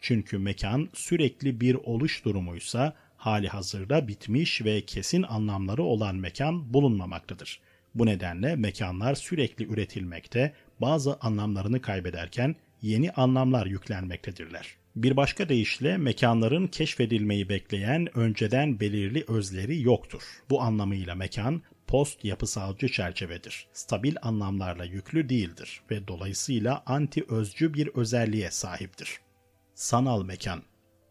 Çünkü mekan sürekli bir oluş durumuysa hali hazırda bitmiş ve kesin anlamları olan mekan bulunmamaktadır. Bu nedenle mekanlar sürekli üretilmekte, bazı anlamlarını kaybederken yeni anlamlar yüklenmektedirler. Bir başka deyişle mekanların keşfedilmeyi bekleyen önceden belirli özleri yoktur. Bu anlamıyla mekan post yapısalcı çerçevedir. Stabil anlamlarla yüklü değildir ve dolayısıyla anti-özcü bir özelliğe sahiptir. Sanal mekan.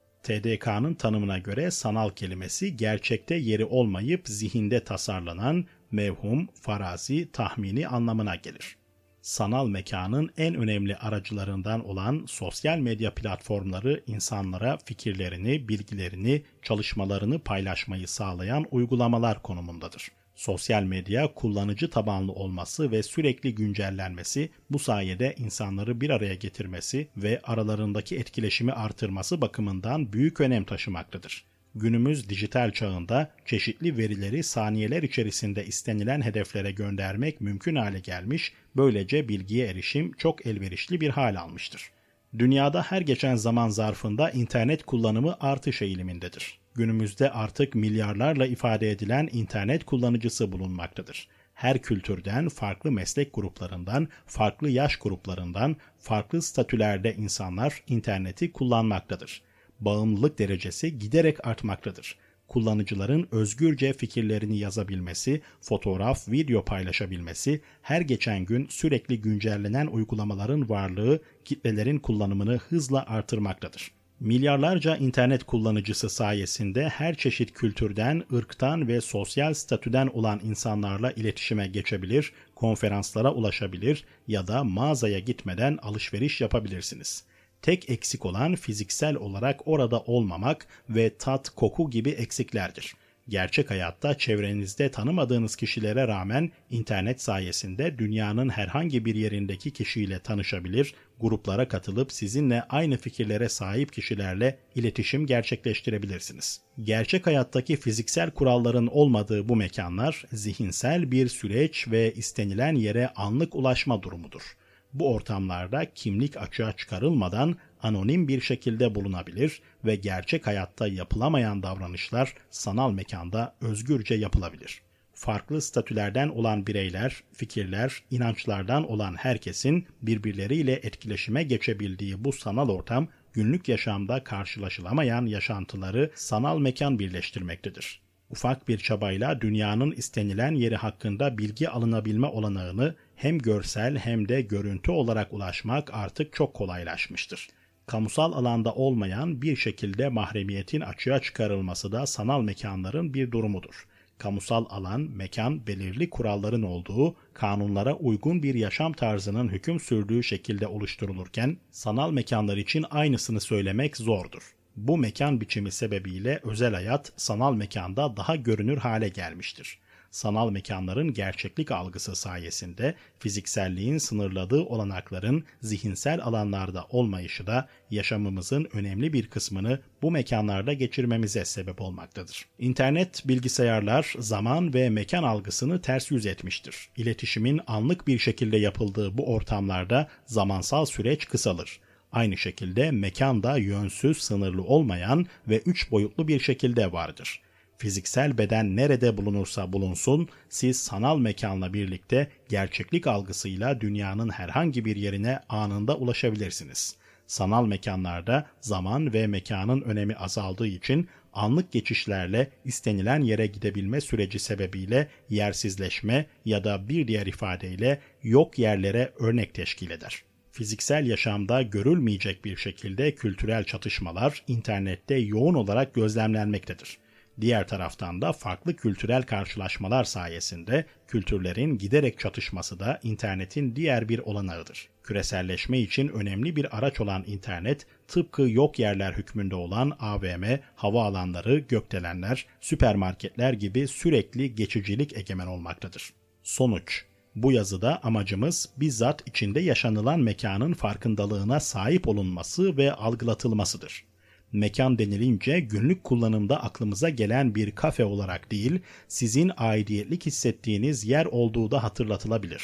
TDK'nın tanımına göre sanal kelimesi gerçekte yeri olmayıp zihinde tasarlanan mevhum, farazi, tahmini anlamına gelir. Sanal mekanın en önemli aracılarından olan sosyal medya platformları insanlara fikirlerini, bilgilerini, çalışmalarını paylaşmayı sağlayan uygulamalar konumundadır. Sosyal medya kullanıcı tabanlı olması ve sürekli güncellenmesi bu sayede insanları bir araya getirmesi ve aralarındaki etkileşimi artırması bakımından büyük önem taşımaktadır. Günümüz dijital çağında çeşitli verileri saniyeler içerisinde istenilen hedeflere göndermek mümkün hale gelmiş, böylece bilgiye erişim çok elverişli bir hal almıştır. Dünyada her geçen zaman zarfında internet kullanımı artış eğilimindedir. Günümüzde artık milyarlarla ifade edilen internet kullanıcısı bulunmaktadır. Her kültürden, farklı meslek gruplarından, farklı yaş gruplarından, farklı statülerde insanlar interneti kullanmaktadır. Bağımlılık derecesi giderek artmaktadır. Kullanıcıların özgürce fikirlerini yazabilmesi, fotoğraf, video paylaşabilmesi, her geçen gün sürekli güncellenen uygulamaların varlığı kitlelerin kullanımını hızla artırmaktadır. Milyarlarca internet kullanıcısı sayesinde her çeşit kültürden, ırktan ve sosyal statüden olan insanlarla iletişime geçebilir, konferanslara ulaşabilir ya da mağazaya gitmeden alışveriş yapabilirsiniz. Tek eksik olan fiziksel olarak orada olmamak ve tat, koku gibi eksiklerdir. Gerçek hayatta çevrenizde tanımadığınız kişilere rağmen internet sayesinde dünyanın herhangi bir yerindeki kişiyle tanışabilir, gruplara katılıp sizinle aynı fikirlere sahip kişilerle iletişim gerçekleştirebilirsiniz. Gerçek hayattaki fiziksel kuralların olmadığı bu mekanlar zihinsel bir süreç ve istenilen yere anlık ulaşma durumudur. Bu ortamlarda kimlik açığa çıkarılmadan anonim bir şekilde bulunabilir ve gerçek hayatta yapılamayan davranışlar sanal mekanda özgürce yapılabilir. Farklı statülerden olan bireyler, fikirler, inançlardan olan herkesin birbirleriyle etkileşime geçebildiği bu sanal ortam, günlük yaşamda karşılaşılamayan yaşantıları sanal mekan birleştirmektedir. Ufak bir çabayla dünyanın istenilen yeri hakkında bilgi alınabilme olanağını hem görsel hem de görüntü olarak ulaşmak artık çok kolaylaşmıştır. Kamusal alanda olmayan bir şekilde mahremiyetin açığa çıkarılması da sanal mekanların bir durumudur. Kamusal alan, mekan belirli kuralların olduğu, kanunlara uygun bir yaşam tarzının hüküm sürdüğü şekilde oluşturulurken, sanal mekanlar için aynısını söylemek zordur. Bu mekan biçimi sebebiyle özel hayat sanal mekanda daha görünür hale gelmiştir. Sanal mekanların gerçeklik algısı sayesinde fizikselliğin sınırladığı olanakların zihinsel alanlarda olmayışı da yaşamımızın önemli bir kısmını bu mekanlarda geçirmemize sebep olmaktadır. İnternet, bilgisayarlar zaman ve mekan algısını ters yüz etmiştir. İletişimin anlık bir şekilde yapıldığı bu ortamlarda zamansal süreç kısalır. Aynı şekilde mekan da yönsüz, sınırlı olmayan ve 3 boyutlu bir şekilde vardır. Fiziksel beden nerede bulunursa bulunsun, siz sanal mekanla birlikte gerçeklik algısıyla dünyanın herhangi bir yerine anında ulaşabilirsiniz. Sanal mekanlarda zaman ve mekanın önemi azaldığı için anlık geçişlerle istenilen yere gidebilme süreci sebebiyle yersizleşme ya da bir diğer ifadeyle yok yerlere örnek teşkil eder. Fiziksel yaşamda görülmeyecek bir şekilde kültürel çatışmalar internette yoğun olarak gözlemlenmektedir. Diğer taraftan da farklı kültürel karşılaşmalar sayesinde kültürlerin giderek çatışması da internetin diğer bir olanağıdır. Küreselleşme için önemli bir araç olan internet, tıpkı yok yerler hükmünde olan AVM, havaalanları, gökdelenler, süpermarketler gibi sürekli geçicilik egemen olmaktadır. Sonuç: bu yazıda amacımız bizzat içinde yaşanılan mekanın farkındalığına sahip olunması ve algılatılmasıdır. Mekan denilince günlük kullanımda aklımıza gelen bir kafe olarak değil, sizin aidiyetlik hissettiğiniz yer olduğu da hatırlatılabilir.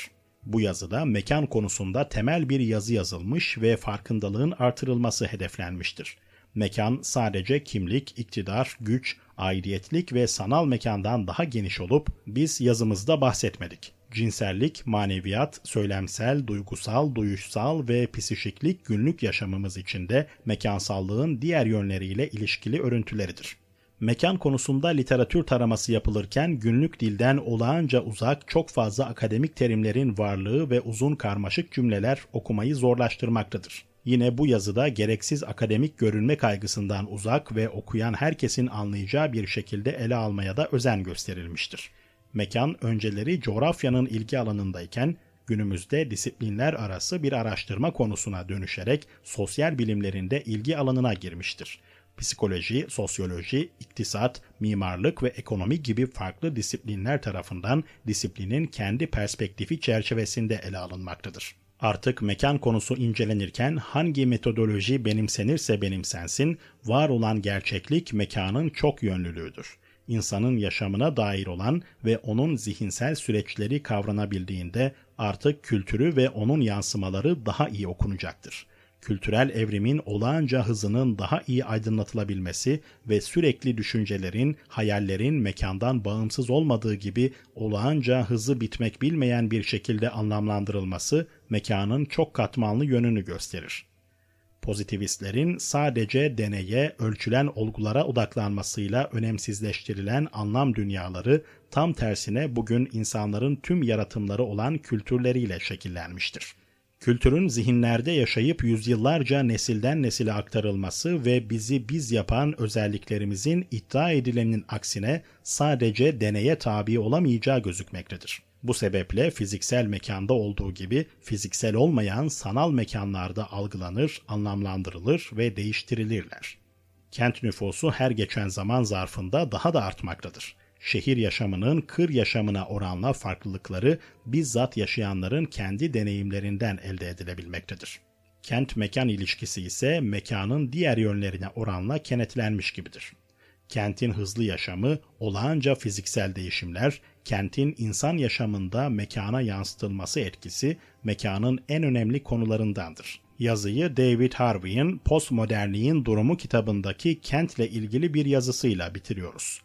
Bu yazıda mekan konusunda temel bir yazı yazılmış ve farkındalığın artırılması hedeflenmiştir. Mekan sadece kimlik, iktidar, güç, aidiyetlik ve sanal mekandan daha geniş olup biz yazımızda bahsetmedik. Cinsellik, maneviyat, söylemsel, duygusal, duyuşsal ve psişiklik günlük yaşamımız içinde mekansallığın diğer yönleriyle ilişkili örüntüleridir. Mekan konusunda literatür taraması yapılırken günlük dilden olağanca uzak çok fazla akademik terimlerin varlığı ve uzun karmaşık cümleler okumayı zorlaştırmaktadır. Yine bu yazıda gereksiz akademik görünme kaygısından uzak ve okuyan herkesin anlayacağı bir şekilde ele almaya da özen gösterilmiştir. Mekan önceleri coğrafyanın ilgi alanındayken günümüzde disiplinler arası bir araştırma konusuna dönüşerek sosyal bilimlerinde ilgi alanına girmiştir. Psikoloji, sosyoloji, iktisat, mimarlık ve ekonomi gibi farklı disiplinler tarafından disiplinin kendi perspektifi çerçevesinde ele alınmaktadır. Artık mekan konusu incelenirken hangi metodoloji benimsenirse benimsensin, var olan gerçeklik mekanın çok yönlülüğüdür. İnsanın yaşamına dair olan ve onun zihinsel süreçleri kavranabildiğinde artık kültürü ve onun yansımaları daha iyi okunacaktır. Kültürel evrimin olağanca hızının daha iyi aydınlatılabilmesi ve sürekli düşüncelerin, hayallerin mekandan bağımsız olmadığı gibi olağanca hızı bitmek bilmeyen bir şekilde anlamlandırılması mekanın çok katmanlı yönünü gösterir. Pozitivistlerin sadece deneye, ölçülen olgulara odaklanmasıyla önemsizleştirilen anlam dünyaları tam tersine bugün insanların tüm yaratımları olan kültürleriyle şekillenmiştir. Kültürün zihinlerde yaşayıp yüzyıllarca nesilden nesile aktarılması ve bizi biz yapan özelliklerimizin iddia edilenin aksine sadece deneye tabi olamayacağı gözükmektedir. Bu sebeple fiziksel mekanda olduğu gibi fiziksel olmayan sanal mekanlarda algılanır, anlamlandırılır ve değiştirilirler. Kent nüfusu her geçen zaman zarfında daha da artmaktadır. Şehir yaşamının kır yaşamına oranla farklılıkları bizzat yaşayanların kendi deneyimlerinden elde edilebilmektedir. Kent-mekan ilişkisi ise mekanın diğer yönlerine oranla kenetlenmiş gibidir. Kentin hızlı yaşamı, olağanca fiziksel değişimler, kentin insan yaşamında mekana yansıtılması etkisi mekanın en önemli konularındandır. Yazıyı David Harvey'in Postmodernliğin Durumu kitabındaki kentle ilgili bir yazısıyla bitiriyoruz.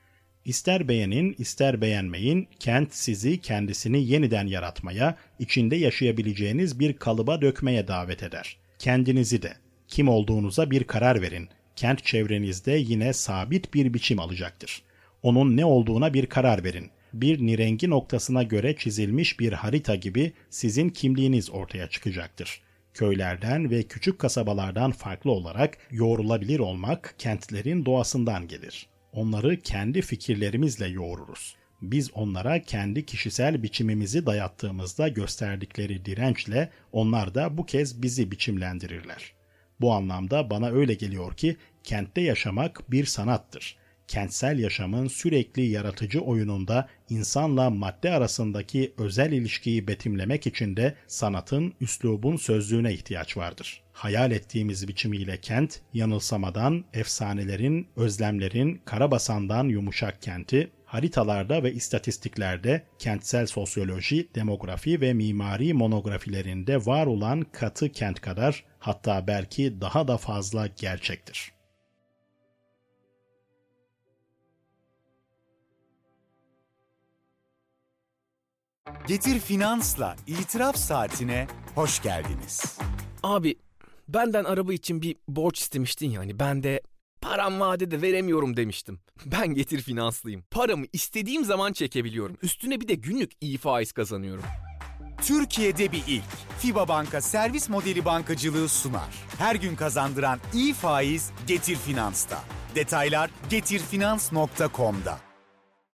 İster beğenin, ister beğenmeyin, kent sizi kendisini yeniden yaratmaya, içinde yaşayabileceğiniz bir kalıba dökmeye davet eder. Kendinizi de, kim olduğunuza bir karar verin. Kent çevrenizde yine sabit bir biçim alacaktır. Onun ne olduğuna bir karar verin. Bir nirengi noktasına göre çizilmiş bir harita gibi sizin kimliğiniz ortaya çıkacaktır. Köylerden ve küçük kasabalardan farklı olarak yoğrulabilir olmak kentlerin doğasından gelir. Onları kendi fikirlerimizle yoğururuz. Biz onlara kendi kişisel biçimimizi dayattığımızda gösterdikleri dirençle onlar da bu kez bizi biçimlendirirler. Bu anlamda bana öyle geliyor ki kentte yaşamak bir sanattır. Kentsel yaşamın sürekli yaratıcı oyununda insanla madde arasındaki özel ilişkiyi betimlemek için de sanatın, üslubun sözlüğüne ihtiyaç vardır. Hayal ettiğimiz biçimiyle kent, yanılsamadan, efsanelerin, özlemlerin, karabasandan yumuşak kenti, haritalarda ve istatistiklerde kentsel sosyoloji, demografi ve mimari monografilerinde var olan katı kent kadar, hatta belki daha da fazla gerçektir. Getir Finans'la İtiraf Saatine hoş geldiniz. Abi benden araba için bir borç istemiştin yani ben de param vadede veremiyorum demiştim. Ben Getir Finanslıyım. Paramı istediğim zaman çekebiliyorum. Üstüne bir de günlük iyi faiz kazanıyorum. Türkiye'de bir ilk. FIBA Banka servis modeli bankacılığı sunar. Her gün kazandıran iyi faiz Getir Finans'ta. Detaylar getirfinans.com'da.